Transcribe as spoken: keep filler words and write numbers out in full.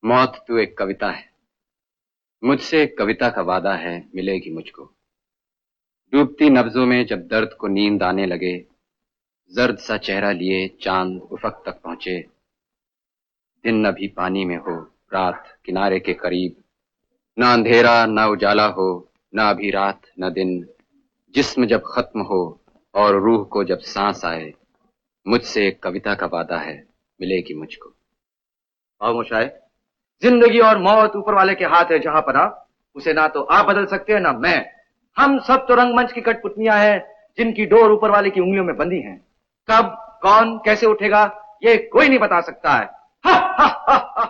मौत तू एक कविता है, मुझसे एक कविता का वादा है, मिलेगी मुझको। डूबती नब्जों में जब दर्द को नींद आने लगे, जर्द सा चेहरा लिए चांद उफक तक पहुंचे। दिन अभी पानी में हो, रात किनारे के करीब, न अंधेरा न उजाला हो, न अभी रात न दिन। जिस्म जब खत्म हो और रूह को जब सांस आए, मुझसे एक कविता का वादा है, मिलेगी मुझको। आओ मुशाए, जिंदगी और मौत ऊपर वाले के हाथ है जहां पना, उसे ना तो आप बदल सकते हैं ना मैं। हम सब तो रंगमंच की कठपुतलियां हैं जिनकी डोर ऊपर वाले की उंगलियों में बंधी है। कब कौन कैसे उठेगा ये कोई नहीं बता सकता है। हा, हा, हा, हा।